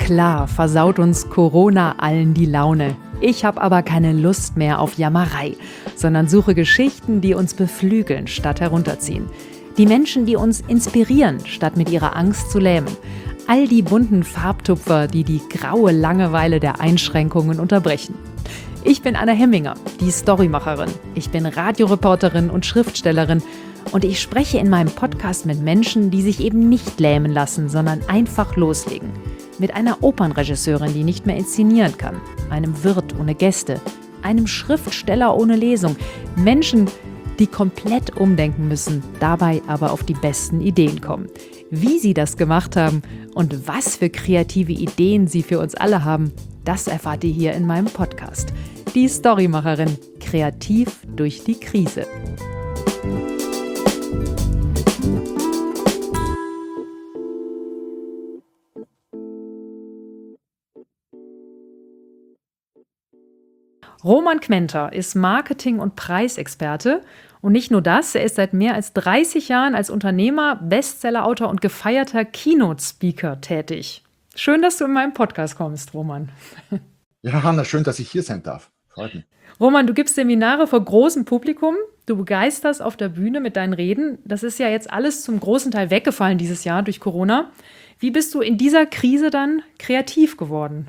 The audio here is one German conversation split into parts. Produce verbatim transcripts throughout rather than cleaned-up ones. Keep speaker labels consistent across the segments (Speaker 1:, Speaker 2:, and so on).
Speaker 1: Klar versaut uns Corona allen die Laune. Ich habe aber keine Lust mehr auf Jammerei, sondern suche Geschichten, die uns beflügeln, statt herunterziehen. Die Menschen, die uns inspirieren, statt mit ihrer Angst zu lähmen. All die bunten Farbtupfer, die die graue Langeweile der Einschränkungen unterbrechen. Ich bin Anna Hemminger, die Storymacherin. Ich bin Radioreporterin und Schriftstellerin. Und ich spreche in meinem Podcast mit Menschen, die sich eben nicht lähmen lassen, sondern einfach loslegen. Mit einer Opernregisseurin, die nicht mehr inszenieren kann. Einem Wirt ohne Gäste. Einem Schriftsteller ohne Lesung. Menschen, die komplett umdenken müssen, dabei aber auf die besten Ideen kommen. Wie sie das gemacht haben und was für kreative Ideen sie für uns alle haben, das erfahrt ihr hier in meinem Podcast. Die Storymacherin, kreativ durch die Krise. Roman Kmenter ist Marketing- und Preisexperte. Und nicht nur das, er ist seit mehr als dreißig Jahren als Unternehmer, Bestsellerautor und gefeierter Keynote-Speaker tätig. Schön, dass du in meinen Podcast kommst, Roman.
Speaker 2: Ja, Hanna, schön, dass ich hier sein darf. Freut mich.
Speaker 1: Roman, du gibst Seminare vor großem Publikum. Du begeisterst auf der Bühne mit deinen Reden. Das ist ja jetzt alles zum großen Teil weggefallen dieses Jahr durch Corona. Wie bist du in dieser Krise dann kreativ geworden?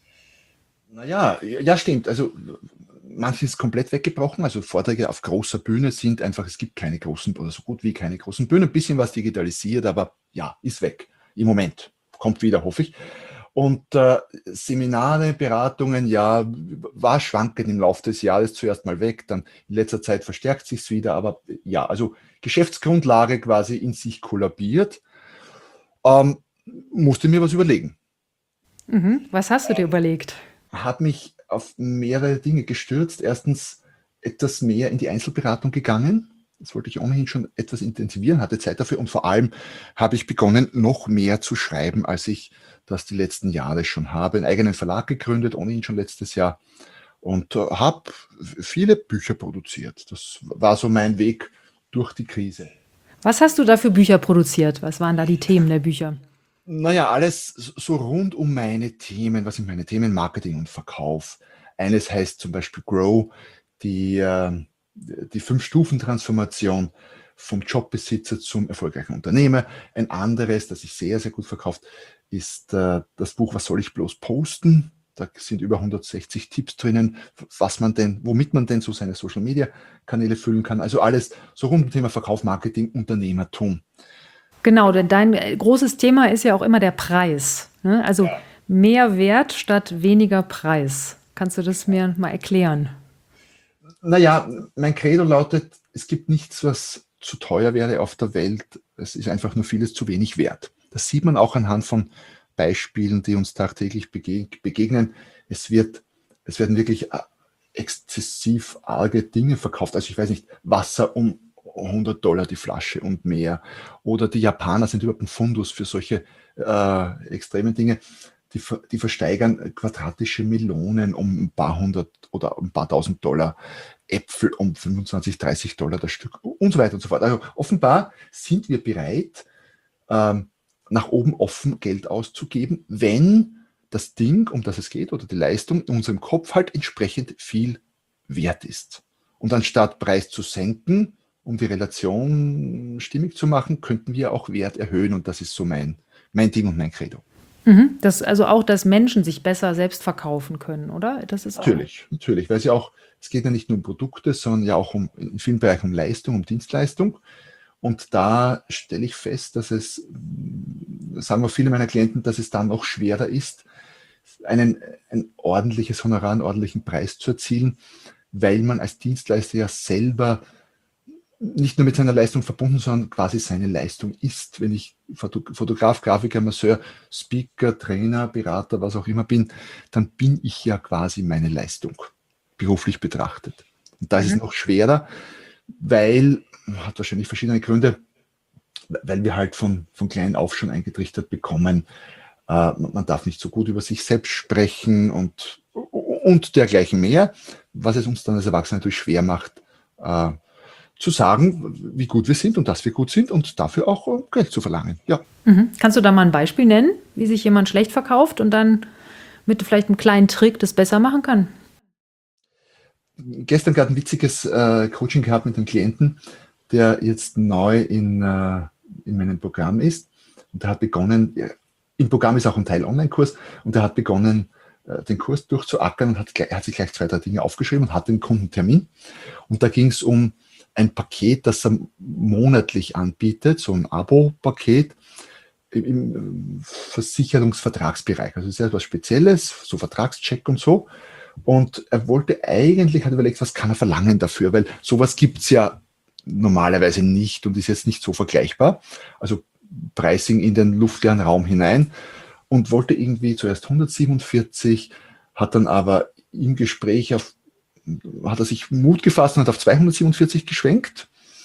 Speaker 2: Naja, ja, stimmt. Also manches ist komplett weggebrochen. Also Vorträge auf großer Bühne sind einfach, es gibt keine großen oder so gut wie keine großen Bühnen. Ein bisschen was digitalisiert, aber ja, ist weg. Im Moment. Kommt wieder, hoffe ich. Und äh, Seminare, Beratungen, ja, war schwankend im Laufe des Jahres zuerst mal weg, dann in letzter Zeit verstärkt sich es wieder, aber ja, also Geschäftsgrundlage quasi in sich kollabiert. Ähm, musste mir was überlegen.
Speaker 1: Mhm. Was hast du dir überlegt?
Speaker 2: Habe mich auf mehrere Dinge gestürzt. Erstens etwas mehr in die Einzelberatung gegangen. Das wollte ich ohnehin schon etwas intensivieren, hatte Zeit dafür. Und vor allem habe ich begonnen, noch mehr zu schreiben, als ich das die letzten Jahre schon habe. Einen eigenen Verlag gegründet, ohnehin schon letztes Jahr. Und äh, habe viele Bücher produziert. Das war so mein Weg durch die Krise.
Speaker 1: Was hast du da für Bücher produziert? Was waren da die Themen der Bücher?
Speaker 2: Naja, alles so rund um meine Themen. Was sind meine Themen? Marketing und Verkauf. Eines heißt zum Beispiel Grow, die, äh, die Fünf-Stufen-Transformation vom Jobbesitzer zum erfolgreichen Unternehmer. Ein anderes, das sich sehr, sehr gut verkauft, ist äh, das Buch Was soll ich bloß posten? Da sind über hundertsechzig Tipps drinnen, was man denn, womit man denn so seine Social-Media-Kanäle füllen kann. Also alles so rund um Thema Verkauf, Marketing, Unternehmertum.
Speaker 1: Genau, denn dein großes Thema ist ja auch immer der Preis. Ne? Also ja. Mehr Wert statt weniger Preis. Kannst du das mir mal erklären?
Speaker 2: Naja, mein Credo lautet, es gibt nichts, was zu teuer wäre auf der Welt. Es ist einfach nur vieles zu wenig wert. Das sieht man auch anhand von Beispielen, die uns tagtäglich begegnen. Es wird, es werden wirklich exzessiv arge Dinge verkauft. Also ich weiß nicht, Wasser um hundert Dollar die Flasche und mehr. Oder die Japaner sind überhaupt ein Fundus für solche äh, extremen Dinge. Die, die versteigern quadratische Melonen um ein paar hundert oder ein paar tausend Dollar, Äpfel um fünfundzwanzig, dreißig Dollar das Stück und so weiter und so fort. Also offenbar sind wir bereit, ähm, nach oben offen Geld auszugeben, wenn das Ding, um das es geht, oder die Leistung in unserem Kopf halt entsprechend viel wert ist. Und anstatt Preis zu senken, um die Relation stimmig zu machen, könnten wir auch Wert erhöhen. Und das ist so mein, mein Ding und mein Credo.
Speaker 1: Mhm. Das, also auch, dass Menschen sich besser selbst verkaufen können, oder? Das ist
Speaker 2: natürlich, auch natürlich. Weil es ja auch, es geht ja nicht nur um Produkte, sondern ja auch um, in vielen Bereichen um Leistung, um Dienstleistung. Und da stelle ich fest, dass es, sagen wir viele meiner Klienten, dass es dann noch schwerer ist, einen, ein ordentliches Honorar, einen ordentlichen Preis zu erzielen, weil man als Dienstleister ja selber nicht nur mit seiner Leistung verbunden, sondern quasi seine Leistung ist. Wenn ich Fotograf, Grafiker, Masseur, Speaker, Trainer, Berater, was auch immer bin, dann bin ich ja quasi meine Leistung, beruflich betrachtet. Und da ist mhm. es noch schwerer, weil, hat wahrscheinlich verschiedene Gründe, weil wir halt von, von klein auf schon eingetrichtert bekommen, äh, man darf nicht so gut über sich selbst sprechen und, und dergleichen mehr, was es uns dann als Erwachsene natürlich schwer macht, äh, zu sagen, wie gut wir sind und dass wir gut sind und dafür auch äh, Geld zu verlangen. Ja.
Speaker 1: Mhm. Kannst du da mal ein Beispiel nennen, wie sich jemand schlecht verkauft und dann mit vielleicht einem kleinen Trick das besser machen kann?
Speaker 2: Gestern gerade ein witziges äh, Coaching gehabt mit einem Klienten, der jetzt neu in, äh, in meinem Programm ist. Und der hat begonnen, ja, im Programm ist auch ein Teil Online-Kurs, und der hat begonnen, äh, den Kurs durchzuackern und hat, er hat sich gleich zwei, drei Dinge aufgeschrieben und hat den Kundentermin. Und da ging es um ein Paket, das er monatlich anbietet, so ein Abo-Paket im, im Versicherungsvertragsbereich. Also das ist etwas Spezielles, so Vertragscheck und so. Und er wollte eigentlich, hat überlegt, was kann er verlangen dafür, weil sowas gibt es ja normalerweise nicht und ist jetzt nicht so vergleichbar. Also Pricing in den luftleeren Raum hinein, und wollte irgendwie zuerst hundertsiebenundvierzig, hat dann aber im Gespräch auf, hat er sich Mut gefasst und hat auf zweihundertsiebenundvierzig geschwenkt,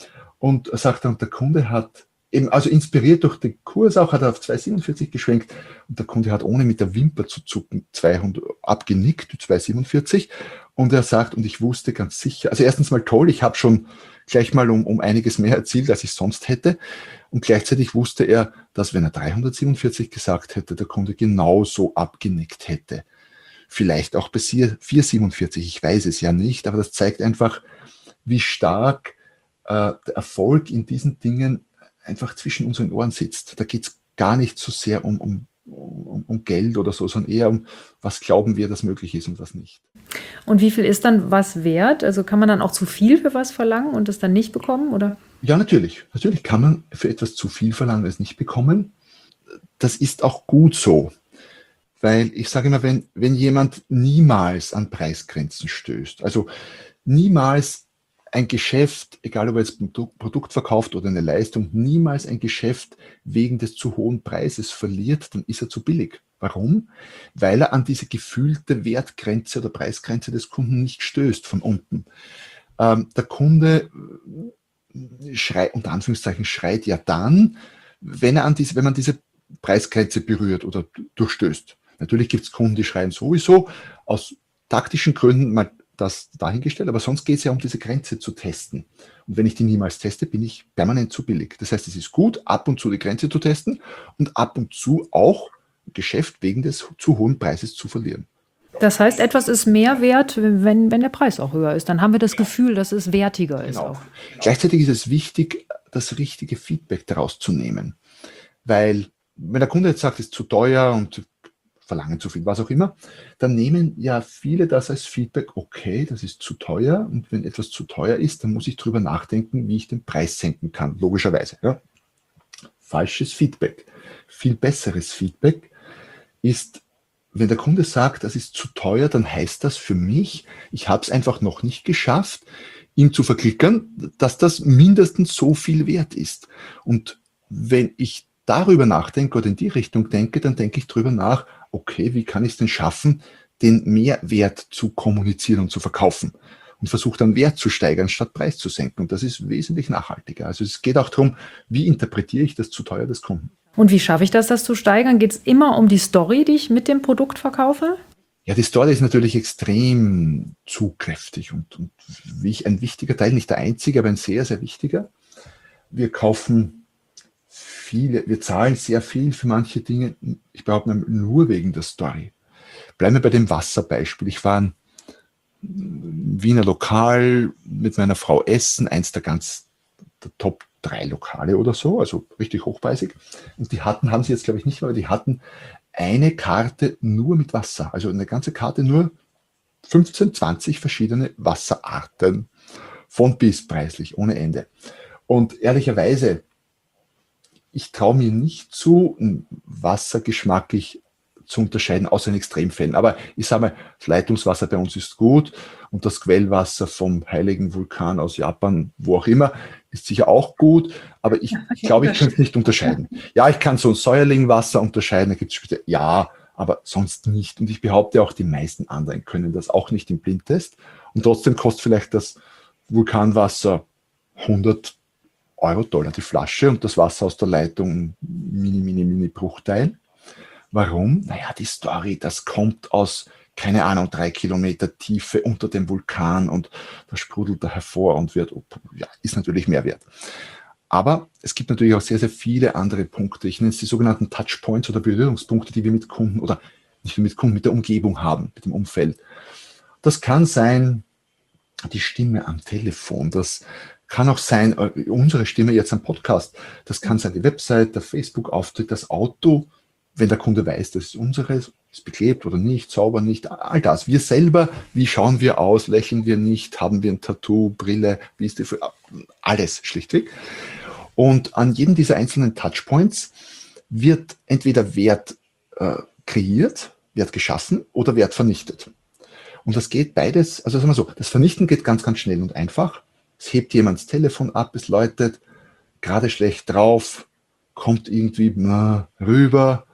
Speaker 2: und er sagt dann, der Kunde hat eben, also inspiriert durch den Kurs auch, hat er auf zweihundertsiebenundvierzig geschwenkt, und der Kunde hat ohne mit der Wimper zu zucken zweihundert abgenickt, zweihundertsiebenundvierzig, und er sagt, und ich wusste ganz sicher, also erstens mal toll, ich habe schon gleich mal um, um einiges mehr erzielt, als ich sonst hätte, und gleichzeitig wusste er, dass wenn er dreihundertsiebenundvierzig gesagt hätte, der Kunde genauso abgenickt hätte. Vielleicht auch bei vierhundertsiebenundvierzig, ich weiß es ja nicht, aber das zeigt einfach, wie stark äh, der Erfolg in diesen Dingen einfach zwischen unseren Ohren sitzt. Da geht es gar nicht so sehr um, um, um, um Geld oder so, sondern eher um, was glauben wir, dass möglich ist und was nicht.
Speaker 1: Und wie viel ist dann was wert? Also kann man dann auch zu viel für was verlangen und das dann nicht bekommen, oder?
Speaker 2: Ja, natürlich. Natürlich kann man für etwas zu viel verlangen und es nicht bekommen. Das ist auch gut so. Weil ich sage immer, wenn, wenn jemand niemals an Preisgrenzen stößt, also niemals ein Geschäft, egal ob er jetzt ein Produkt verkauft oder eine Leistung, niemals ein Geschäft wegen des zu hohen Preises verliert, dann ist er zu billig. Warum? Weil er an diese gefühlte Wertgrenze oder Preisgrenze des Kunden nicht stößt von unten. Ähm, der Kunde schreit, unter Anführungszeichen, schreit ja dann, wenn, er an diese, wenn man diese Preisgrenze berührt oder durchstößt. Natürlich gibt es Kunden, die schreien sowieso aus taktischen Gründen mal das dahingestellt, aber sonst geht es ja um diese Grenze zu testen. Und wenn ich die niemals teste, bin ich permanent zu billig. Das heißt, es ist gut, ab und zu die Grenze zu testen und ab und zu auch Geschäft wegen des zu hohen Preises zu verlieren.
Speaker 1: Das heißt, etwas ist mehr wert, wenn, wenn der Preis auch höher ist. Dann haben wir das Gefühl, dass es wertiger ist.
Speaker 2: Genau.
Speaker 1: Auch.
Speaker 2: Gleichzeitig ist es wichtig, das richtige Feedback daraus zu nehmen. Weil, wenn der Kunde jetzt sagt, es ist zu teuer und verlangen zu viel, was auch immer, dann nehmen ja viele das als Feedback, okay, das ist zu teuer, und wenn etwas zu teuer ist, dann muss ich drüber nachdenken, wie ich den Preis senken kann, logischerweise. Ja. Falsches Feedback. Viel besseres Feedback ist, wenn der Kunde sagt, das ist zu teuer, dann heißt das für mich, ich habe es einfach noch nicht geschafft, ihm zu verklickern, dass das mindestens so viel wert ist. Und wenn ich darüber nachdenke oder in die Richtung denke, dann denke ich darüber nach, okay, wie kann ich es denn schaffen, den Mehrwert zu kommunizieren und zu verkaufen, und versuche dann Wert zu steigern, statt Preis zu senken. Und das ist wesentlich nachhaltiger. Also es geht auch darum, wie interpretiere ich das zu teuer des Kunden.
Speaker 1: Und wie schaffe ich das, das zu steigern? Geht es immer um die Story, die ich mit dem Produkt verkaufe?
Speaker 2: Ja, die Story ist natürlich extrem zugkräftig und, und wie ein wichtiger Teil, nicht der einzige, aber ein sehr, sehr wichtiger. Wir kaufen viele, wir zahlen sehr viel für manche Dinge, ich behaupte mal, nur wegen der Story. Bleiben wir bei dem Wasserbeispiel. Ich war in Wiener Lokal mit meiner Frau essen, eins der ganz der Top drei Lokale oder so, also richtig hochpreisig. Und die hatten, haben sie jetzt glaube ich nicht mehr, aber die hatten eine Karte nur mit Wasser, also eine ganze Karte nur fünfzehn, zwanzig verschiedene Wasserarten, von bis preislich, ohne Ende. Und ehrlicherweise, ich traue mir nicht zu, Wasser geschmacklich zu unterscheiden, außer in Extremfällen. Aber ich sage mal, das Leitungswasser bei uns ist gut und das Quellwasser vom heiligen Vulkan aus Japan, wo auch immer, ist sicher auch gut. Aber ich, ich glaube, ich kann es nicht unterscheiden. Ja, ich kann so ein Säuerlingwasser unterscheiden, da gibt es speziell, ja, aber sonst nicht. Und ich behaupte auch, die meisten anderen können das auch nicht im Blindtest. Und trotzdem kostet vielleicht das Vulkanwasser hundert Euro, Dollar die Flasche und das Wasser aus der Leitung ein mini, mini, mini Bruchteil. Warum? Naja, die Story, das kommt aus keine Ahnung, drei Kilometer Tiefe unter dem Vulkan und da sprudelt er hervor und wird, ja, ist natürlich mehr wert. Aber es gibt natürlich auch sehr, sehr viele andere Punkte. Ich nenne es die sogenannten Touchpoints oder Berührungspunkte, die wir mit Kunden oder nicht nur mit Kunden, mit der Umgebung haben, mit dem Umfeld. Das kann sein, die Stimme am Telefon, das kann auch sein, unsere Stimme jetzt am Podcast, das kann sein die Website, der Facebook-Auftritt, das Auto, wenn der Kunde weiß, das ist unseres, ist beklebt oder nicht, sauber nicht, all das. Wir selber, wie schauen wir aus, lächeln wir nicht, haben wir ein Tattoo, Brille, wie ist die, alles schlichtweg. Und an jedem dieser einzelnen Touchpoints wird entweder Wert äh, kreiert, Wert geschaffen oder Wert vernichtet. Und das geht beides, also sagen wir so, das Vernichten geht ganz, ganz schnell und einfach. Es hebt jemand das Telefon ab, es läutet, gerade schlecht drauf, kommt irgendwie na, rüber,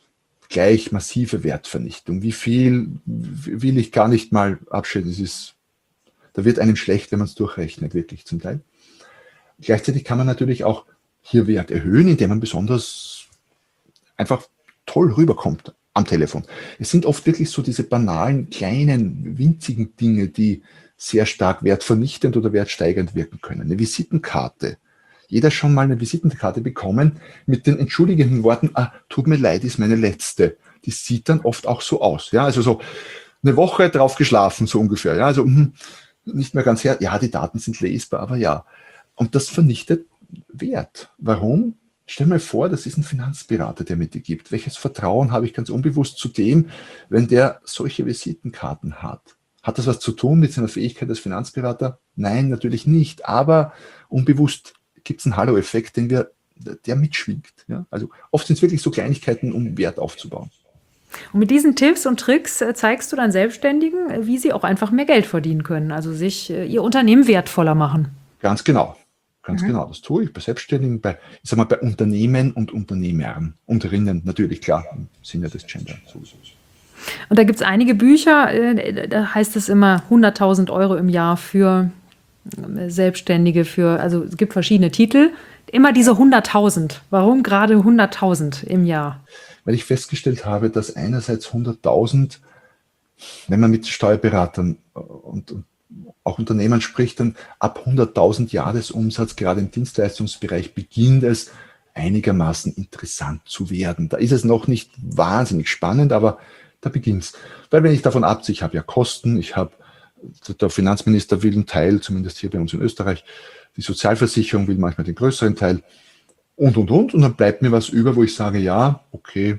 Speaker 2: gleich massive Wertvernichtung. Wie viel will ich gar nicht mal abschätzen. Das ist, da wird einem schlecht, wenn man es durchrechnet, wirklich zum Teil. Gleichzeitig kann man natürlich auch hier Wert erhöhen, indem man besonders einfach toll rüberkommt am Telefon. Es sind oft wirklich so diese banalen, kleinen, winzigen Dinge, die sehr stark wertvernichtend oder wertsteigernd wirken können. Eine Visitenkarte. Jeder schon mal eine Visitenkarte bekommen mit den entschuldigenden Worten, ah, tut mir leid, ist meine letzte. Die sieht dann oft auch so aus. Ja, also so eine Woche drauf geschlafen, so ungefähr. Ja, also mh, nicht mehr ganz her. Ja, die Daten sind lesbar, aber ja. Und das vernichtet Wert. Warum? Stell mir vor, das ist ein Finanzberater, der mir die gibt. Welches Vertrauen habe ich ganz unbewusst zu dem, wenn der solche Visitenkarten hat? Hat das was zu tun mit seiner Fähigkeit als Finanzberater? Nein, natürlich nicht. Aber unbewusst gibt es einen Hallo-Effekt, den wir, der mitschwingt. Ja? Also oft sind es wirklich so Kleinigkeiten, um Wert aufzubauen.
Speaker 1: Und mit diesen Tipps und Tricks zeigst du dann Selbstständigen, wie sie auch einfach mehr Geld verdienen können, also sich ihr Unternehmen wertvoller machen.
Speaker 2: Ganz genau. Ganz
Speaker 1: Mhm.
Speaker 2: genau, das tue ich bei Selbstständigen, bei, ich sag mal, bei Unternehmen und Unternehmern. Unterinnen natürlich, klar, im Sinne des Gender sowieso.
Speaker 1: Und da gibt es einige Bücher, da heißt es immer hunderttausend Euro im Jahr für Selbstständige, für, also es gibt verschiedene Titel. Immer diese hunderttausend. Warum gerade hunderttausend im Jahr?
Speaker 2: Weil ich festgestellt habe, dass einerseits hunderttausend, wenn man mit Steuerberatern und, und auch Unternehmern spricht, dann ab hunderttausend Jahresumsatz, gerade im Dienstleistungsbereich, beginnt es einigermaßen interessant zu werden. Da ist es noch nicht wahnsinnig spannend, aber da beginnt es. Weil wenn ich davon abziehe, ich habe ja Kosten, ich habe, der Finanzminister will einen Teil, zumindest hier bei uns in Österreich, die Sozialversicherung will manchmal den größeren Teil und, und, und. Und dann bleibt mir was über, wo ich sage, ja, okay,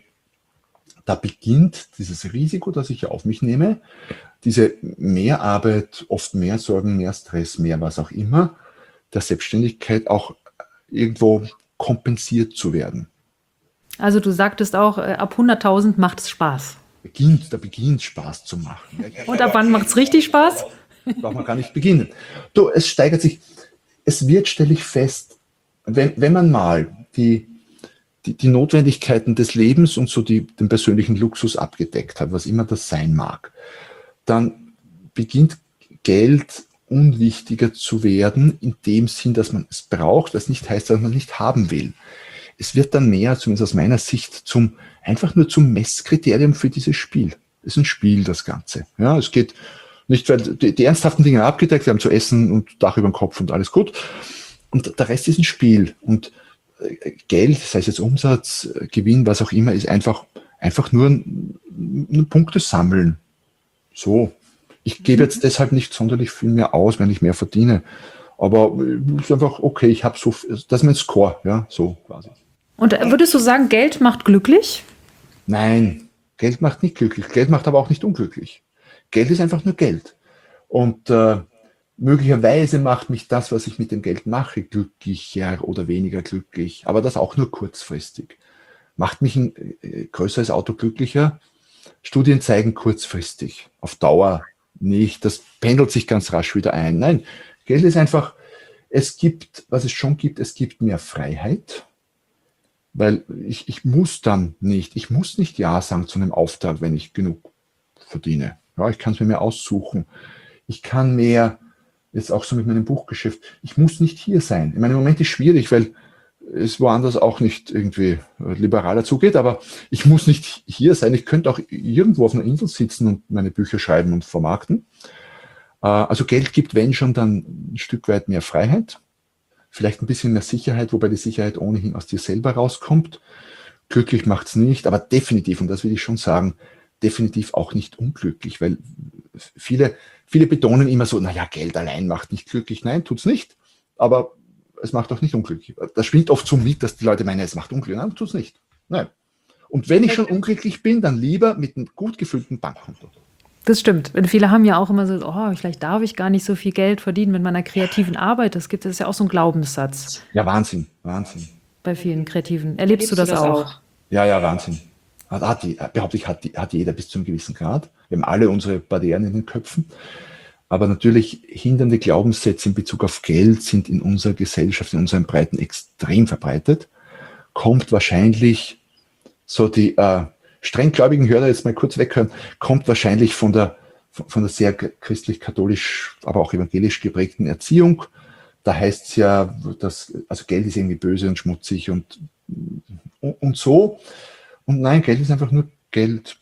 Speaker 2: da beginnt dieses Risiko, das ich ja auf mich nehme, diese Mehrarbeit, oft mehr Sorgen, mehr Stress, mehr was auch immer, der Selbstständigkeit auch irgendwo kompensiert zu werden.
Speaker 1: Also du sagtest auch, ab hunderttausend macht es Spaß.
Speaker 2: Beginnt, da beginnt Spaß zu machen.
Speaker 1: Und ab wann macht es richtig Spaß?
Speaker 2: Braucht man gar nicht beginnen. Du, es steigert sich, es wird, stelle ich fest, wenn, wenn man mal die, die, die Notwendigkeiten des Lebens und so die, den persönlichen Luxus abgedeckt hat, was immer das sein mag, dann beginnt Geld unwichtiger zu werden, in dem Sinn, dass man es braucht, was nicht heißt, dass man es nicht haben will. Es wird dann mehr, zumindest aus meiner Sicht, zum, einfach nur zum Messkriterium für dieses Spiel. Es ist ein Spiel, das Ganze. Ja, es geht nicht, weil die, die ernsthaften Dinge abgedeckt, wir haben zu essen und Dach über dem Kopf und alles gut. Und der Rest ist ein Spiel. Und Geld, sei es jetzt Umsatz, Gewinn, was auch immer, ist einfach, einfach nur ein, ein Punkte sammeln. So. Ich gebe jetzt deshalb nicht sonderlich viel mehr aus, wenn ich mehr verdiene. Aber es ist einfach, okay, ich habe so, das ist mein Score, ja, so quasi.
Speaker 1: Und würdest du sagen, Geld macht glücklich?
Speaker 2: Nein, Geld macht nicht glücklich. Geld macht aber auch nicht unglücklich. Geld ist einfach nur Geld. Und äh, möglicherweise macht mich das, was ich mit dem Geld mache, glücklicher oder weniger glücklich. Aber das auch nur kurzfristig. Macht mich ein äh, größeres Auto glücklicher? Studien zeigen kurzfristig. Auf Dauer nicht. Das pendelt sich ganz rasch wieder ein. Nein, Geld ist einfach, es gibt, was es schon gibt, es gibt mehr Freiheit. Weil ich, ich muss dann nicht, ich muss nicht Ja sagen zu einem Auftrag, wenn ich genug verdiene. Ja, ich kann es mir mehr aussuchen. Ich kann mehr, jetzt auch so mit meinem Buchgeschäft, ich muss nicht hier sein. In meinem Moment ist schwierig, weil es woanders auch nicht irgendwie liberaler zugeht, aber ich muss nicht hier sein. Ich könnte auch irgendwo auf einer Insel sitzen und meine Bücher schreiben und vermarkten. Also Geld gibt, wenn schon, dann ein Stück weit mehr Freiheit, vielleicht ein bisschen mehr Sicherheit, wobei die Sicherheit ohnehin aus dir selber rauskommt. Glücklich macht es nicht, aber definitiv, und das will ich schon sagen, definitiv auch nicht unglücklich, weil viele, viele betonen immer so, naja, Geld allein macht nicht glücklich. Nein, tut's nicht, aber es macht auch nicht unglücklich. Das schwingt oft so mit, dass die Leute meinen, es macht unglücklich. Nein, tut's nicht. Nein. Und wenn ich schon unglücklich bin, dann lieber mit einem gut gefüllten Bankkonto.
Speaker 1: Das stimmt. Und viele haben ja auch immer so, oh, vielleicht darf ich gar nicht so viel Geld verdienen mit meiner kreativen Arbeit. Das gibt es ja auch so ein Glaubenssatz.
Speaker 2: Ja, Wahnsinn, Wahnsinn.
Speaker 1: Bei vielen Kreativen. Erlebst, Erlebst du das, das auch? auch?
Speaker 2: Ja, ja, Wahnsinn. Hat, hat, behaupte ich, hat, hat jeder bis zu einem gewissen Grad. Wir haben alle unsere Barrieren in den Köpfen. Aber natürlich hindernde Glaubenssätze in Bezug auf Geld sind in unserer Gesellschaft, in unseren Breiten extrem verbreitet. Kommt wahrscheinlich, so die äh, strenggläubigen Hörer jetzt mal kurz weghören, kommt wahrscheinlich von der, von der sehr christlich-katholisch, aber auch evangelisch geprägten Erziehung. Da heißt es ja, dass, also Geld ist irgendwie böse und schmutzig und, und, und so. Und nein, Geld ist einfach nur Geld.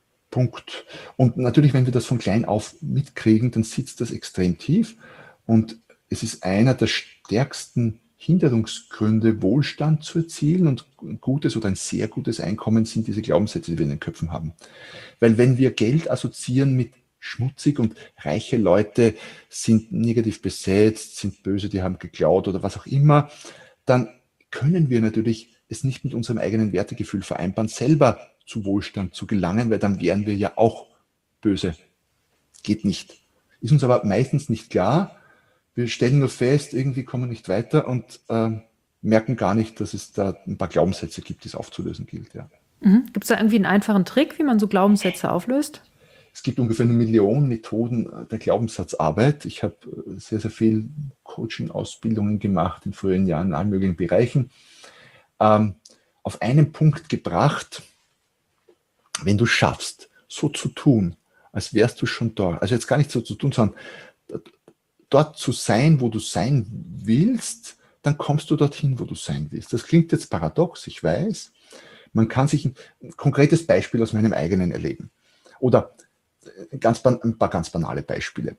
Speaker 2: Punkt. Und natürlich, wenn wir das von klein auf mitkriegen, dann sitzt das extrem tief. Und es ist einer der stärksten Hinderungsgründe, Wohlstand zu erzielen, und ein gutes oder ein sehr gutes Einkommen sind diese Glaubenssätze, die wir in den Köpfen haben. Weil wenn wir Geld assoziieren mit schmutzig und reiche Leute sind negativ besetzt, sind böse, die haben geklaut oder was auch immer, dann können wir natürlich es nicht mit unserem eigenen Wertegefühl vereinbaren, selber zu Wohlstand zu gelangen, weil dann wären wir ja auch böse. Geht nicht. Ist uns aber meistens nicht klar. Wir stellen nur fest, irgendwie kommen wir nicht weiter und äh, merken gar nicht, dass es da ein paar Glaubenssätze gibt, die es aufzulösen gilt. Ja.
Speaker 1: Mhm. Gibt es da irgendwie einen einfachen Trick, wie man so Glaubenssätze auflöst?
Speaker 2: Es gibt ungefähr eine Million Methoden der Glaubenssatzarbeit. Ich habe sehr, sehr viel Coaching-Ausbildungen gemacht in früheren Jahren in allen möglichen Bereichen. Ähm, auf einen Punkt gebracht, wenn du schaffst, so zu tun, als wärst du schon dort, also jetzt gar nicht so zu tun, sondern dort zu sein, wo du sein willst, dann kommst du dorthin, wo du sein willst. Das klingt jetzt paradox, ich weiß. Man kann sich ein, ein konkretes Beispiel aus meinem eigenen erleben. Oder ganz, ein paar ganz banale Beispiele.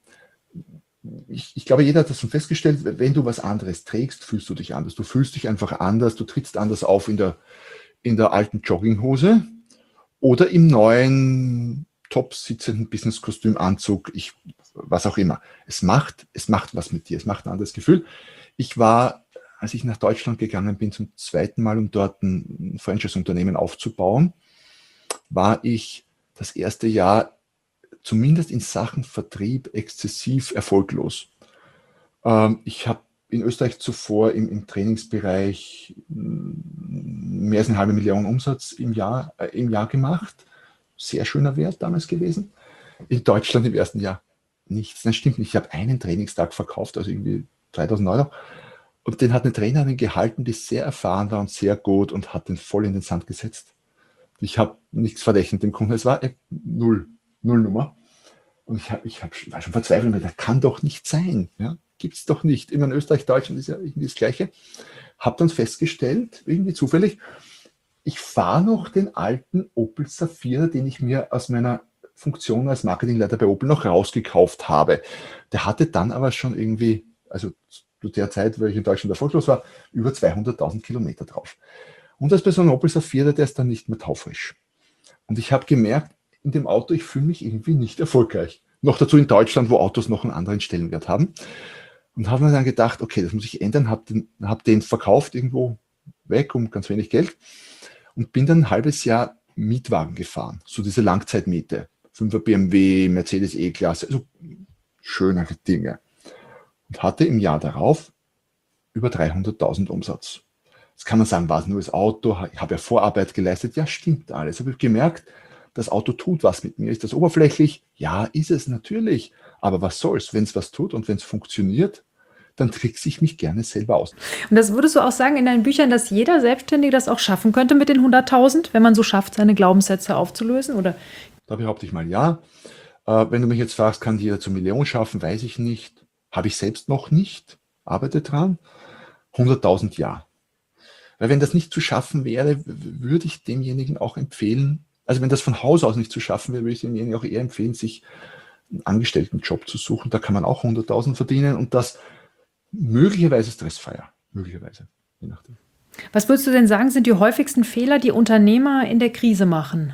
Speaker 2: Ich, ich glaube, jeder hat das schon festgestellt, wenn du was anderes trägst, fühlst du dich anders. Du fühlst dich einfach anders, du trittst anders auf in der, in der alten Jogginghose oder im neuen, top sitzenden Business-Kostümanzug, ich, was auch immer. Es macht, es macht was mit dir, es macht ein anderes Gefühl. Ich war, als ich nach Deutschland gegangen bin, zum zweiten Mal, um dort ein Franchise-Unternehmen aufzubauen, war ich das erste Jahr zumindest in Sachen Vertrieb exzessiv erfolglos. Ähm, ich habe in Österreich zuvor im, im Trainingsbereich mehr als eine halbe Million Umsatz im Jahr, äh, im Jahr gemacht. Sehr schöner Wert damals gewesen. In Deutschland im ersten Jahr nichts. Das stimmt nicht. Ich habe einen Trainingstag verkauft, also irgendwie dreitausend Euro. Und den hat eine Trainerin gehalten, die sehr erfahren war und sehr gut und hat den voll in den Sand gesetzt. Ich habe nichts verdächtigt dem Kunden. Es war äh, null, null Nummer. Und ich, hab, ich hab, war schon verzweifelt, weil das kann doch nicht sein. Ja? Gibt es doch nicht. Immer in Österreich, Deutschland ist ja irgendwie das Gleiche. Habe dann festgestellt, irgendwie zufällig, ich fahre noch den alten Opel Zafira, den ich mir aus meiner Funktion als Marketingleiter bei Opel noch rausgekauft habe. Der hatte dann aber schon irgendwie, also zu der Zeit, weil ich in Deutschland erfolglos war, über zweihunderttausend Kilometer drauf. Und als bei so einem Opel Zafira, der ist dann nicht mehr taufrisch. Und ich habe gemerkt, in dem Auto, ich fühle mich irgendwie nicht erfolgreich. Noch dazu in Deutschland, wo Autos noch einen anderen Stellenwert haben. Und habe mir dann gedacht, okay, das muss ich ändern, habe den, hab den verkauft irgendwo weg um ganz wenig Geld und bin dann ein halbes Jahr Mietwagen gefahren, so diese Langzeitmiete. fünfer B M W, Mercedes E-Klasse, also schöne Dinge. Und hatte im Jahr darauf über dreihunderttausend Umsatz. Jetzt kann man sagen, war es nur das Auto, ich habe ja Vorarbeit geleistet, ja stimmt alles. Habe ich gemerkt, das Auto tut was mit mir. Ist das oberflächlich? Ja, ist es natürlich. Aber was soll's? Wenn es was tut und wenn es funktioniert, dann trickse ich mich gerne selber aus.
Speaker 1: Und das würdest du auch sagen in deinen Büchern, dass jeder Selbstständige das auch schaffen könnte mit den hunderttausend, wenn man so schafft, seine Glaubenssätze aufzulösen? Oder?
Speaker 2: Da behaupte ich mal ja. Äh, wenn du mich jetzt fragst, kann jeder zur Million schaffen, weiß ich nicht. Habe ich selbst noch nicht. Arbeite dran. hunderttausend ja. Weil wenn das nicht zu schaffen wäre, würde ich demjenigen auch empfehlen, also wenn das von Haus aus nicht zu schaffen wäre, würde ich demjenigen auch eher empfehlen, sich einen Angestelltenjob zu suchen. Da kann man auch hunderttausend verdienen und das möglicherweise stressfreier. Möglicherweise, je nachdem.
Speaker 1: Was würdest du denn sagen, sind die häufigsten Fehler, die Unternehmer in der Krise machen?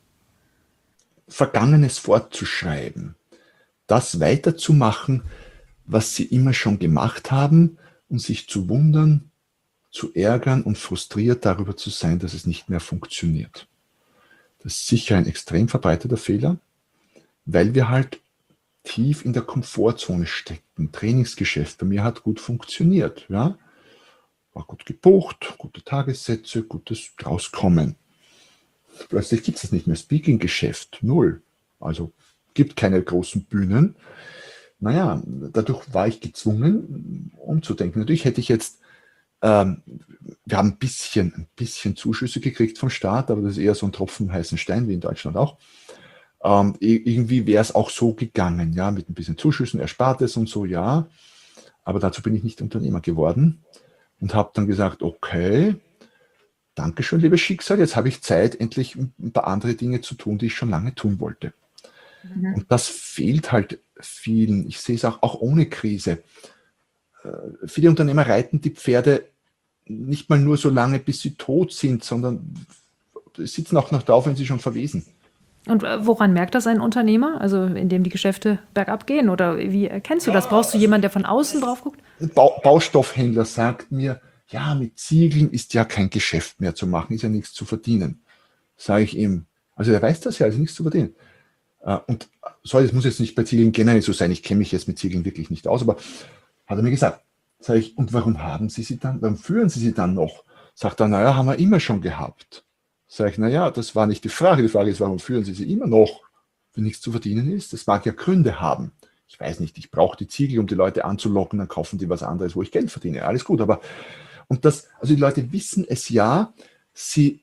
Speaker 2: Vergangenes fortzuschreiben, das weiterzumachen, was sie immer schon gemacht haben und sich zu wundern, zu ärgern und frustriert darüber zu sein, dass es nicht mehr funktioniert. Das ist sicher ein extrem verbreiteter Fehler, weil wir halt tief in der Komfortzone stecken. Trainingsgeschäft bei mir hat gut funktioniert. Ja? War gut gebucht, gute Tagessätze, gutes Rauskommen. Plötzlich gibt es das nicht mehr. Speaking-Geschäft, null. Also gibt keine großen Bühnen. Naja, dadurch war ich gezwungen, umzudenken. Natürlich hätte ich jetzt, ähm, wir haben ein bisschen, ein bisschen Zuschüsse gekriegt vom Staat, aber das ist eher so ein Tropfen heißen Stein, wie in Deutschland auch. Ähm, irgendwie wäre es auch so gegangen, ja, mit ein bisschen Zuschüssen, Erspartes und so, ja. Aber dazu bin ich nicht Unternehmer geworden und habe dann gesagt, okay, Dankeschön, liebes Schicksal, jetzt habe ich Zeit, endlich ein paar andere Dinge zu tun, die ich schon lange tun wollte. Mhm. Und das fehlt halt vielen. Ich sehe es auch, auch ohne Krise. Äh, viele Unternehmer reiten die Pferde nicht mal nur so lange, bis sie tot sind, sondern sitzen auch noch drauf, wenn sie schon verwesen.
Speaker 1: Und woran merkt das ein Unternehmer? Also indem die Geschäfte bergab gehen? Oder wie erkennst du das? Brauchst du jemanden, der von außen drauf guckt?
Speaker 2: Ein Bau, Baustoffhändler sagt mir, ja, mit Ziegeln ist ja kein Geschäft mehr zu machen, ist ja nichts zu verdienen. Sage ich ihm, also er weiß das ja, ist nichts zu verdienen. Und so, das muss jetzt nicht bei Ziegeln generell so sein, ich kenne mich jetzt mit Ziegeln wirklich nicht aus, aber hat er mir gesagt. Sage ich, und warum haben Sie sie dann, warum führen Sie sie dann noch? Sagt er, naja, haben wir immer schon gehabt. Sage ich, naja, das war nicht die Frage, die Frage ist, warum führen Sie sie immer noch, wenn nichts zu verdienen ist? Das mag ja Gründe haben. Ich weiß nicht, ich brauche die Ziegel, um die Leute anzulocken, dann kaufen die was anderes, wo ich Geld verdiene, alles gut, aber und das, also die Leute wissen es ja, sie,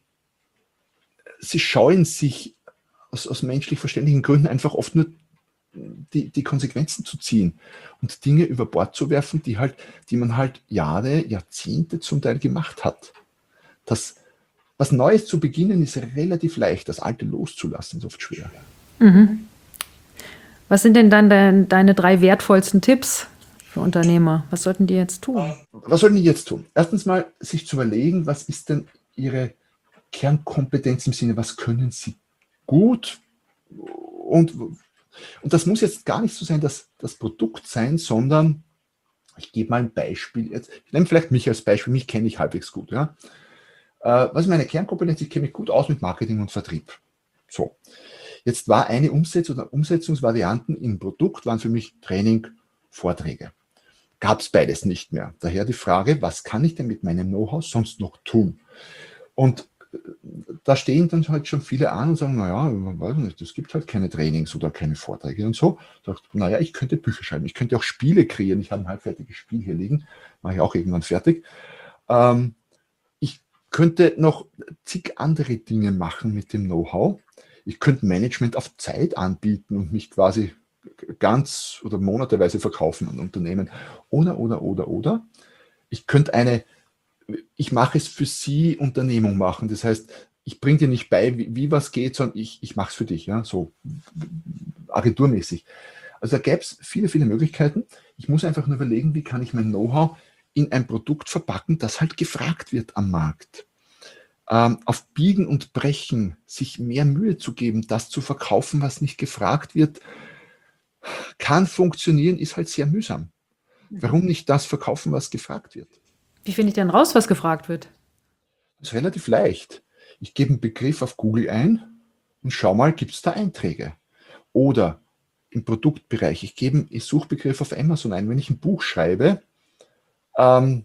Speaker 2: sie scheuen sich aus, aus menschlich verständlichen Gründen einfach oft nur die, die Konsequenzen zu ziehen und Dinge über Bord zu werfen, die halt, die man halt Jahre, Jahrzehnte zum Teil gemacht hat. Das, was Neues zu beginnen, ist relativ leicht, das Alte loszulassen, ist oft schwer.
Speaker 1: Mhm. Was sind denn dann de- deine drei wertvollsten Tipps für Unternehmer? Was sollten die jetzt tun?
Speaker 2: Was sollten die jetzt tun? Erstens mal, sich zu überlegen, was ist denn ihre Kernkompetenz im Sinne, was können sie gut? Und, und das muss jetzt gar nicht so sein, dass das Produkt sein, sondern ich gebe mal ein Beispiel. Jetzt, ich nehme vielleicht mich als Beispiel, mich kenne ich halbwegs gut. Ja? Äh, was ist meine Kernkompetenz? Ich kenne mich gut aus mit Marketing und Vertrieb. So. Jetzt war eine Umsetzung oder Umsetzungsvarianten im Produkt, waren für mich Training, Vorträge. Gab es beides nicht mehr. Daher die Frage, was kann ich denn mit meinem Know-how sonst noch tun? Und da stehen dann halt schon viele an und sagen, naja, weiß nicht, es gibt halt keine Trainings oder keine Vorträge und so. Da dachte ich, naja, ich könnte Bücher schreiben, ich könnte auch Spiele kreieren. Ich habe ein halbfertiges Spiel hier liegen, mache ich auch irgendwann fertig. Ähm, ich könnte noch zig andere Dinge machen mit dem Know-how. Ich könnte Management auf Zeit anbieten und mich quasi ganz oder monateweise verkaufen an Unternehmen. Oder, oder, oder, oder. Ich könnte eine, ich mache es für Sie Unternehmung machen. Das heißt, ich bringe dir nicht bei, wie, wie was geht, sondern ich, ich mache es für dich, ja, so agenturmäßig. Also da gäbe es viele, viele Möglichkeiten. Ich muss einfach nur überlegen, wie kann ich mein Know-how in ein Produkt verpacken, das halt gefragt wird am Markt. Ähm, auf Biegen und Brechen sich mehr Mühe zu geben, das zu verkaufen, was nicht gefragt wird, kann funktionieren, ist halt sehr mühsam. Warum nicht das verkaufen, was gefragt wird?
Speaker 1: Wie finde ich denn raus, was gefragt wird?
Speaker 2: Das ist relativ leicht. Ich gebe einen Begriff auf Google ein und schau mal, gibt es da Einträge? Oder im Produktbereich, ich gebe einen Suchbegriff auf Amazon ein, wenn ich ein Buch schreibe ähm,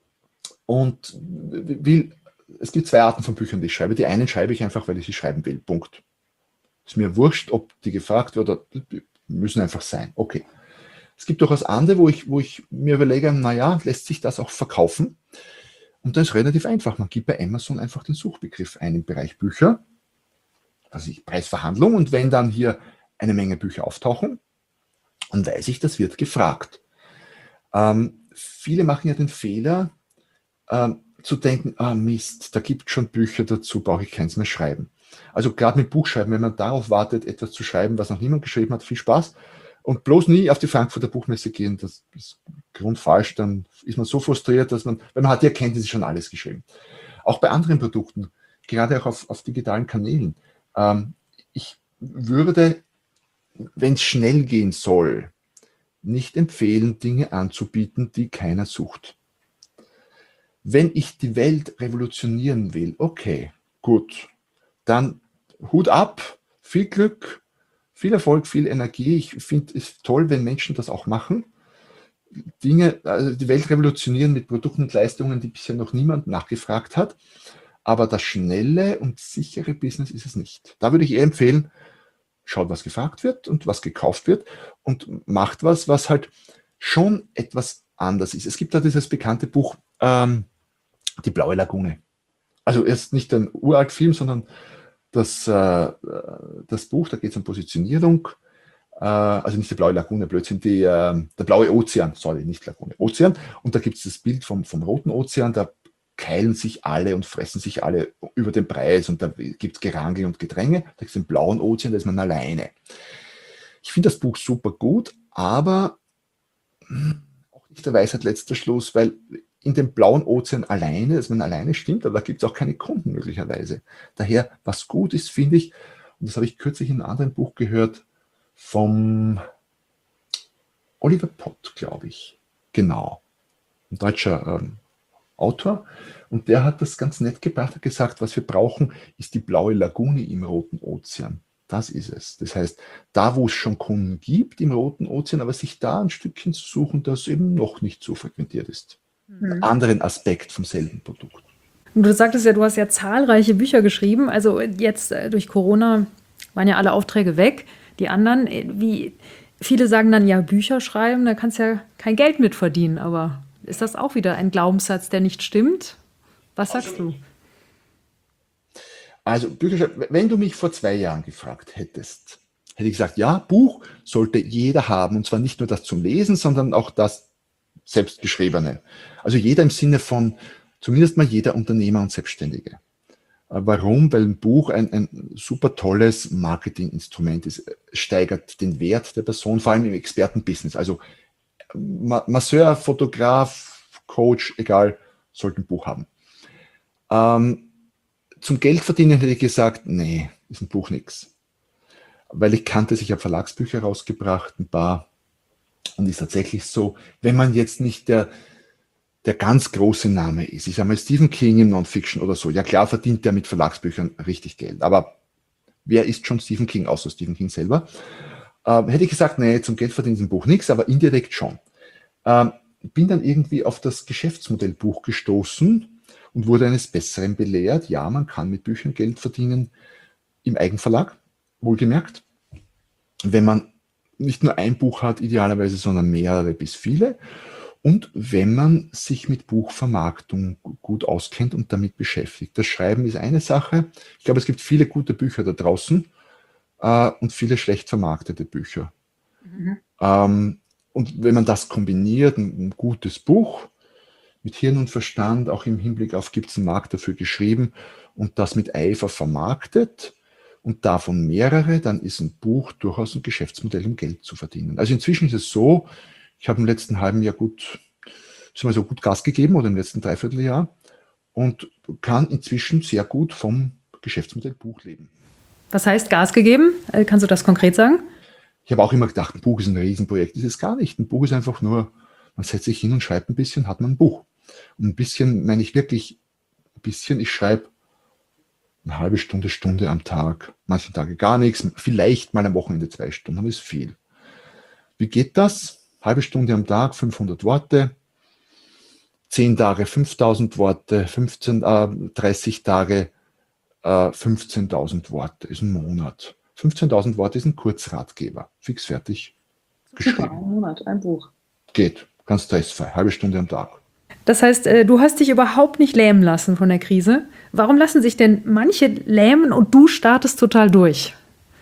Speaker 2: und will, es gibt zwei Arten von Büchern, die ich schreibe. Die einen schreibe ich einfach, weil ich sie schreiben will. Punkt. Ist mir wurscht, ob die gefragt wird oder die müssen einfach sein. Okay. Es gibt durchaus andere, wo ich, wo ich mir überlege, naja, lässt sich das auch verkaufen? Und das ist relativ einfach. Man gibt bei Amazon einfach den Suchbegriff ein im Bereich Bücher, also ich Preisverhandlung, und wenn dann hier eine Menge Bücher auftauchen, dann weiß ich, das wird gefragt. Ähm, viele machen ja den Fehler, ähm, zu denken, ah Mist, da gibt es schon Bücher dazu, brauche ich keins mehr schreiben. Also gerade mit Buchschreiben, wenn man darauf wartet, etwas zu schreiben, was noch niemand geschrieben hat, viel Spaß. Und bloß nie auf die Frankfurter Buchmesse gehen, das ist grundfalsch, dann ist man so frustriert, dass man, weil man hat ja Kenntnisse schon alles geschrieben. Auch bei anderen Produkten, gerade auch auf, auf digitalen Kanälen. Ähm, ich würde, wenn es schnell gehen soll, nicht empfehlen, Dinge anzubieten, die keiner sucht. Wenn ich die Welt revolutionieren will, okay, gut, dann Hut ab, viel Glück, viel Erfolg, viel Energie. Ich finde es toll, wenn Menschen das auch machen. Dinge, also die Welt revolutionieren mit Produkten und Leistungen, die bisher noch niemand nachgefragt hat. Aber das schnelle und sichere Business ist es nicht. Da würde ich eher empfehlen, schaut, was gefragt wird und was gekauft wird und macht was, was halt schon etwas anders ist. Es gibt da dieses bekannte Buch, ähm, Die blaue Lagune. Also erst nicht ein uralt Film, sondern das, äh, das Buch, da geht es um Positionierung. Äh, also nicht die blaue Lagune, Blödsinn, die, äh, der blaue Ozean, sorry, nicht Lagune, Ozean. Und da gibt es das Bild vom, vom roten Ozean, da keilen sich alle und fressen sich alle über den Preis und da gibt es Gerangel und Gedränge. Da gibt es den blauen Ozean, da ist man alleine. Ich finde das Buch super gut, aber auch nicht der Weisheit letzter Schluss, weil in dem blauen Ozean alleine, dass man alleine stimmt, aber da gibt es auch keine Kunden möglicherweise. Daher, was gut ist, finde ich, und das habe ich kürzlich in einem anderen Buch gehört, vom Oliver Pott, glaube ich. Genau. Ein deutscher ähm, Autor. Und der hat das ganz nett gebracht, hat gesagt, was wir brauchen, ist die blaue Lagune im Roten Ozean. Das ist es. Das heißt, da, wo es schon Kunden gibt im Roten Ozean, aber sich da ein Stückchen zu suchen, das eben noch nicht so frequentiert ist. Mhm. Einen anderen Aspekt vom selben Produkt.
Speaker 1: Und du sagtest ja, du hast ja zahlreiche Bücher geschrieben. Also jetzt äh, durch Corona waren ja alle Aufträge weg. Die anderen, wie viele sagen dann, ja, Bücher schreiben, da kannst du ja kein Geld mit verdienen. Aber ist das auch wieder ein Glaubenssatz, der nicht stimmt? Was sagst du?
Speaker 2: Also, Bücher, wenn du mich vor zwei Jahren gefragt hättest, hätte ich gesagt, ja, Buch sollte jeder haben. Und zwar nicht nur das zum Lesen, sondern auch das Selbstgeschriebene. Also jeder im Sinne von zumindest mal jeder Unternehmer und Selbstständige. Warum? Weil ein Buch ein, ein super tolles Marketinginstrument ist. Es steigert den Wert der Person, vor allem im Expertenbusiness. Also Masseur, Fotograf, Coach, egal, sollte ein Buch haben. Ähm, zum Geldverdienen hätte ich gesagt, nee, ist ein Buch nichts. Weil ich kannte es, ich habe Verlagsbücher rausgebracht, ein paar. Und ist tatsächlich so, wenn man jetzt nicht der, der ganz große Name ist, ich sage mal Stephen King im Non-Fiction oder so, ja klar verdient der mit Verlagsbüchern richtig Geld, aber wer ist schon Stephen King, außer Stephen King selber? Ähm, hätte ich gesagt, nee, zum Geld verdient ein Buch nichts, aber indirekt schon. Ähm, bin dann irgendwie auf das Geschäftsmodellbuch gestoßen und wurde eines Besseren belehrt. Ja, man kann mit Büchern Geld verdienen im Eigenverlag, wohlgemerkt. Wenn man nicht nur ein Buch hat, idealerweise, sondern mehrere bis viele. Und wenn man sich mit Buchvermarktung gut auskennt und damit beschäftigt. Das Schreiben ist eine Sache. Ich glaube, es gibt viele gute Bücher da draußen äh, und viele schlecht vermarktete Bücher. Mhm. Ähm, und wenn man das kombiniert, ein, ein gutes Buch mit Hirn und Verstand, auch im Hinblick auf, gibt es einen Markt dafür geschrieben und das mit Eifer vermarktet, und davon mehrere, dann ist ein Buch durchaus ein Geschäftsmodell, um Geld zu verdienen. Also inzwischen ist es so, ich habe im letzten halben Jahr gut, mal so gut Gas gegeben oder im letzten Dreivierteljahr und kann inzwischen sehr gut vom Geschäftsmodell Buch leben.
Speaker 1: Was heißt Gas gegeben? Kannst du das konkret sagen?
Speaker 2: Ich habe auch immer gedacht, ein Buch ist ein Riesenprojekt. Das ist es gar nicht. Ein Buch ist einfach nur, man setzt sich hin und schreibt ein bisschen, hat man ein Buch. Und ein bisschen meine ich wirklich, ein bisschen, ich schreibe eine halbe Stunde, Stunde am Tag, manche Tage gar nichts, vielleicht mal am Wochenende zwei Stunden, aber ist viel. Wie geht das? Halbe Stunde am Tag, fünfhundert Worte, zehn Tage fünftausend Worte, fünfzehn, äh, dreißig Tage äh, fünfzehntausend Worte, ist ein Monat. fünfzehntausend Worte ist ein Kurzratgeber, fix fertig geschrieben.
Speaker 3: Super, ein Monat, ein Buch.
Speaker 2: Geht, ganz stressfrei, halbe Stunde am Tag.
Speaker 1: Das heißt, du hast dich überhaupt nicht lähmen lassen von der Krise. Warum lassen sich denn manche lähmen und du startest total durch?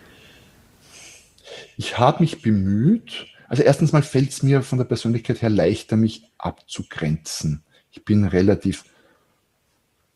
Speaker 2: Ich habe mich bemüht. Also erstens mal fällt es mir von der Persönlichkeit her leichter, mich abzugrenzen. Ich bin relativ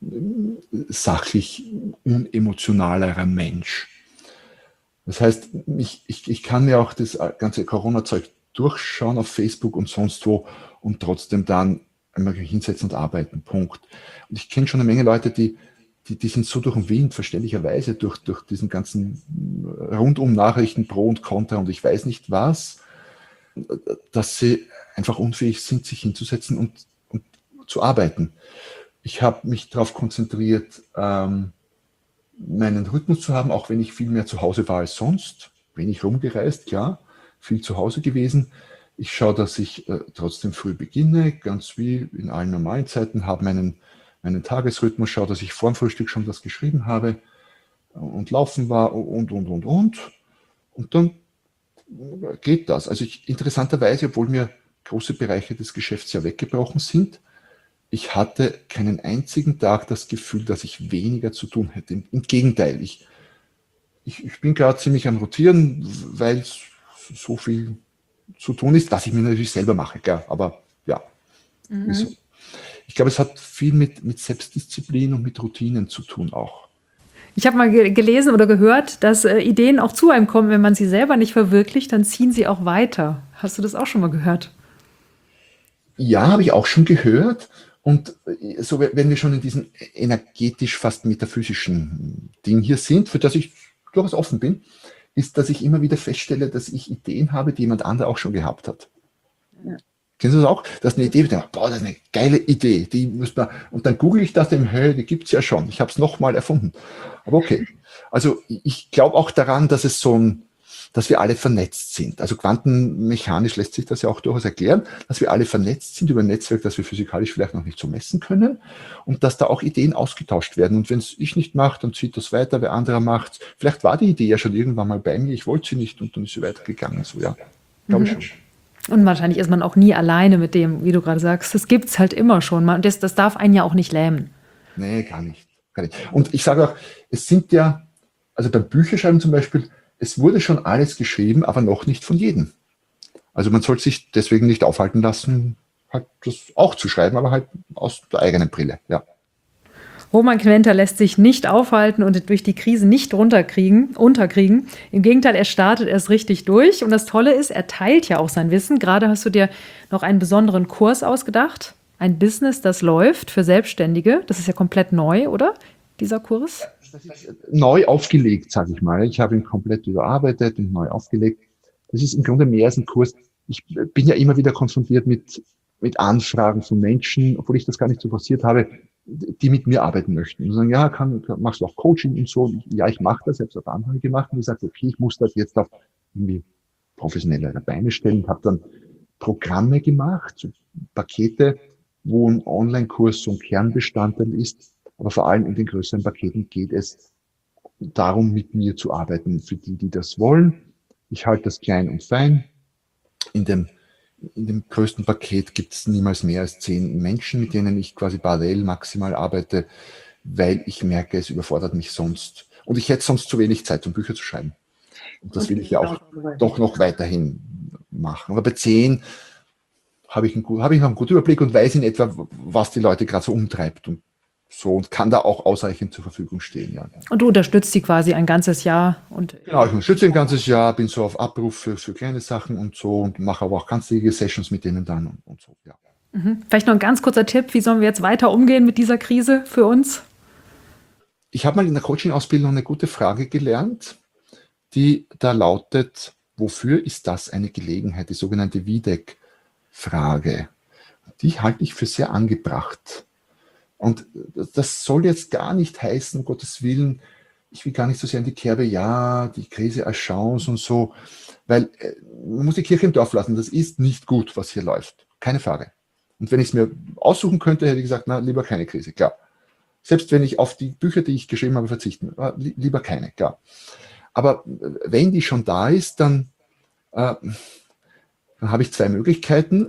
Speaker 2: sachlich unemotionalerer Mensch. Das heißt, ich, ich, ich kann mir auch das ganze Corona-Zeug durchschauen auf Facebook und sonst wo und trotzdem dann einmal hinsetzen und arbeiten, Punkt. Und ich kenne schon eine Menge Leute, die, die, die sind so durch den Wind, verständlicherweise, durch, durch diesen ganzen rundum Nachrichten pro und contra und ich weiß nicht was, dass sie einfach unfähig sind, sich hinzusetzen und, und zu arbeiten. Ich habe mich darauf konzentriert, ähm, meinen Rhythmus zu haben, auch wenn ich viel mehr zu Hause war als sonst. Wenig rumgereist, klar, viel zu Hause gewesen. Ich schaue, dass ich äh, trotzdem früh beginne, ganz wie in allen normalen Zeiten, habe meinen, meinen Tagesrhythmus, schaue, dass ich vor dem Frühstück schon was geschrieben habe und laufen war und, und, und, und. Und dann geht das. Also ich, interessanterweise, obwohl mir große Bereiche des Geschäfts ja weggebrochen sind, ich hatte keinen einzigen Tag das Gefühl, dass ich weniger zu tun hätte. Im, im Gegenteil, ich, ich, ich bin gerade ziemlich am Rotieren, weil so viel zu tun ist, was ich mir natürlich selber mache. Gell? Aber ja,
Speaker 1: Mhm.
Speaker 2: wieso? Ich glaube, es hat viel mit, mit Selbstdisziplin und mit Routinen zu tun auch.
Speaker 1: Ich habe mal ge- gelesen oder gehört, dass äh, Ideen auch zu einem kommen, wenn man sie selber nicht verwirklicht, dann ziehen sie auch weiter. Hast du das auch schon mal gehört?
Speaker 2: Ja, habe ich auch schon gehört. Und äh, so, wenn wir schon in diesem energetisch fast metaphysischen Ding hier sind, für das ich durchaus offen bin, ist, dass ich immer wieder feststelle, dass ich Ideen habe, die jemand anderer auch schon gehabt hat.
Speaker 1: Ja.
Speaker 2: Kennst du das auch? Das ist eine Idee, boah, das ist eine geile Idee, die muss man, und dann google ich das, dem, hey, die gibt es ja schon, ich habe es nochmal erfunden. Aber okay. Also ich glaube auch daran, dass es so ein, dass wir alle vernetzt sind. Also quantenmechanisch lässt sich das ja auch durchaus erklären, dass wir alle vernetzt sind über ein Netzwerk, das wir physikalisch vielleicht noch nicht so messen können und dass da auch Ideen ausgetauscht werden. Und wenn es ich nicht mache, dann zieht das weiter, wer anderer macht. Vielleicht war die Idee ja schon irgendwann mal bei mir, ich wollte sie nicht und dann ist sie weitergegangen. So, ja, glaube ich
Speaker 1: Mhm.
Speaker 2: schon.
Speaker 1: Und wahrscheinlich ist man auch nie alleine mit dem, wie du gerade sagst. Das gibt es halt immer schon. Man- Das, das darf einen ja auch nicht lähmen.
Speaker 2: Nee, gar nicht. Gar nicht. Und ich sage auch, es sind ja, also beim Bücherschreiben zum Beispiel, es wurde schon alles geschrieben, aber noch nicht von jedem. Also man soll sich deswegen nicht aufhalten lassen, halt das auch zu schreiben, aber halt aus der eigenen Brille, ja.
Speaker 1: Roman Quenter lässt sich nicht aufhalten und durch die Krise nicht runterkriegen, unterkriegen. Im Gegenteil, er startet erst richtig durch. Und das Tolle ist, er teilt ja auch sein Wissen. Gerade hast du dir noch einen besonderen Kurs ausgedacht. Ein Business, das läuft für Selbstständige. Das ist ja komplett neu, oder? Dieser Kurs?
Speaker 2: Das ist neu aufgelegt, sage ich mal. Ich habe ihn komplett überarbeitet und neu aufgelegt. Das ist im Grunde mehr als ein Kurs. Ich bin ja immer wieder konfrontiert mit, mit Anfragen von Menschen, obwohl ich das gar nicht so forciert habe, die mit mir arbeiten möchten. Und sagen, ja, kann, machst du auch Coaching und so? Ja, ich mache das, ich habe es auf andere gemacht und ich sage, okay, ich muss das jetzt auf irgendwie professionellere Beine stellen und habe dann Programme gemacht, so Pakete, wo ein Online-Kurs so ein Kernbestandteil ist. Aber vor allem in den größeren Paketen geht es darum, mit mir zu arbeiten, für die, die das wollen. Ich halte das klein und fein. In dem In dem größten Paket gibt es niemals mehr als zehn Menschen, mit denen ich quasi parallel maximal arbeite, weil ich merke, es überfordert mich sonst. Und ich hätte sonst zu wenig Zeit, um Bücher zu schreiben. Und das will ich ja auch doch noch weiterhin machen. Aber bei zehn habe ich, einen, habe ich noch einen guten Überblick und weiß in etwa, was die Leute gerade so umtreibt und so und kann da auch ausreichend zur Verfügung stehen. Ja.
Speaker 1: Und du unterstützt sie quasi ein ganzes Jahr. Und
Speaker 2: Genau, ich unterstütze ein ganzes Jahr, bin so auf Abruf für, für kleine Sachen und so und mache aber auch ganztägige Sessions mit denen dann und, und so. Ja.
Speaker 1: mhm. Vielleicht noch ein ganz kurzer Tipp. Wie sollen wir jetzt weiter umgehen mit dieser Krise für uns?
Speaker 2: Ich habe mal in der Coaching-Ausbildung eine gute Frage gelernt, die da lautet, wofür ist das eine Gelegenheit? Die sogenannte W I D E C-Frage. Die halte ich für sehr angebracht. Und das soll jetzt gar nicht heißen, um Gottes Willen, ich will gar nicht so sehr in die Kerbe, ja, die Krise als Chance und so, weil äh, man muss die Kirche im Dorf lassen, das ist nicht gut, was hier läuft. Keine Frage. Und wenn ich es mir aussuchen könnte, hätte ich gesagt, na, lieber keine Krise, klar. Selbst wenn ich auf die Bücher, die ich geschrieben habe, verzichten, lieber keine, klar. Aber wenn die schon da ist, dann, äh, dann habe ich zwei Möglichkeiten,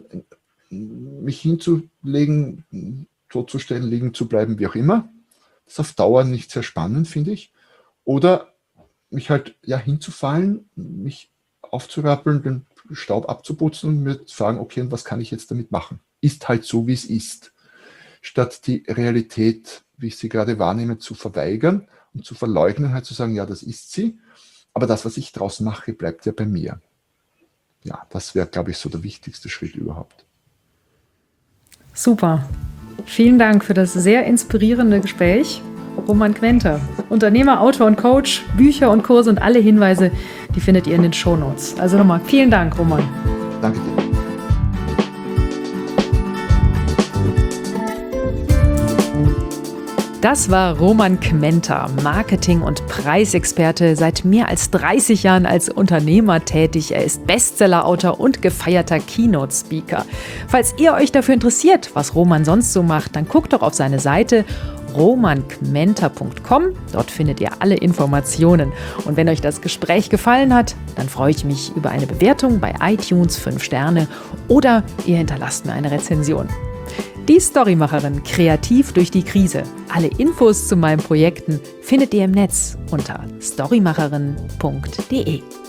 Speaker 2: mich hinzulegen, totzustellen, liegen zu bleiben, wie auch immer. Das ist auf Dauer nicht sehr spannend, finde ich. Oder mich halt ja hinzufallen, mich aufzurappeln, den Staub abzuputzen und mir zu fragen, okay, und was kann ich jetzt damit machen? Ist halt so, wie es ist. statt die Realität, wie ich sie gerade wahrnehme, zu verweigern und zu verleugnen, halt zu sagen, ja, das ist sie, aber das, was ich draus mache, bleibt ja bei mir. Ja, das wäre, glaube ich, so der wichtigste Schritt überhaupt.
Speaker 1: Super. Vielen Dank für das sehr inspirierende Gespräch. Roman Kmenter, Unternehmer, Autor und Coach, Bücher und Kurse und alle Hinweise, die findet ihr in den Shownotes. Also nochmal vielen Dank, Roman.
Speaker 2: Danke dir.
Speaker 1: Das war Roman Kmenter, Marketing- und Preisexperte, seit mehr als dreißig Jahren als Unternehmer tätig. Er ist Bestsellerautor und gefeierter Keynote-Speaker. Falls ihr euch dafür interessiert, was Roman sonst so macht, dann guckt doch auf seine Seite roman kmenter punkt com. Dort findet ihr alle Informationen. Und wenn euch das Gespräch gefallen hat, dann freue ich mich über eine Bewertung bei iTunes, fünf Sterne, oder ihr hinterlasst mir eine Rezension. Die Storymacherin, kreativ durch die Krise. Alle Infos zu meinen Projekten findet ihr im Netz unter storymacherin punkt de.